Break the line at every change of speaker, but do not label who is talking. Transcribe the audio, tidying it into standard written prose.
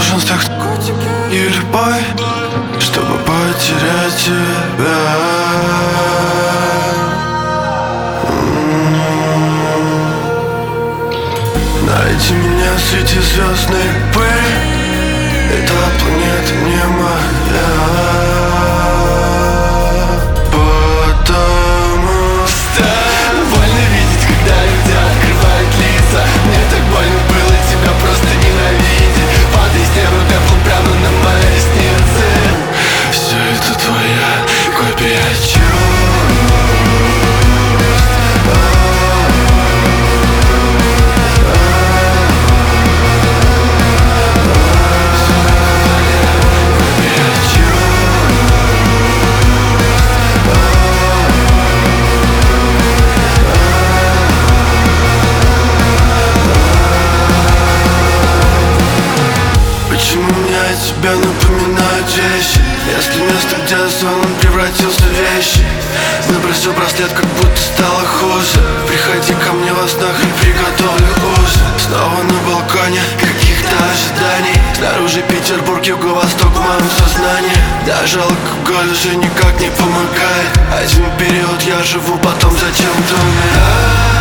нужен секс и любовь, чтобы потерять тебя. Найди меня среди звездной пыли, эта планета не моя. Потому что больно видеть, когда люди открывают лица. Мне так больно было тебя просто ненавидеть. Падай с неба пеплом прямо на мои ресницы. Все это твоя копия чувств. Почему мне о тебя напоминают вещи? Если место, где сон, он превратился в вещи. Выбросил браслет, как будто стало хуже. Приходи ко мне во снах и приготовлю ужин. Снова на балконе каких-то ожиданий. Снаружи Петербург, юго-восток в моем сознании. Даже алкоголь уже никак не помогает. Один период я живу, потом зачем-то умираю.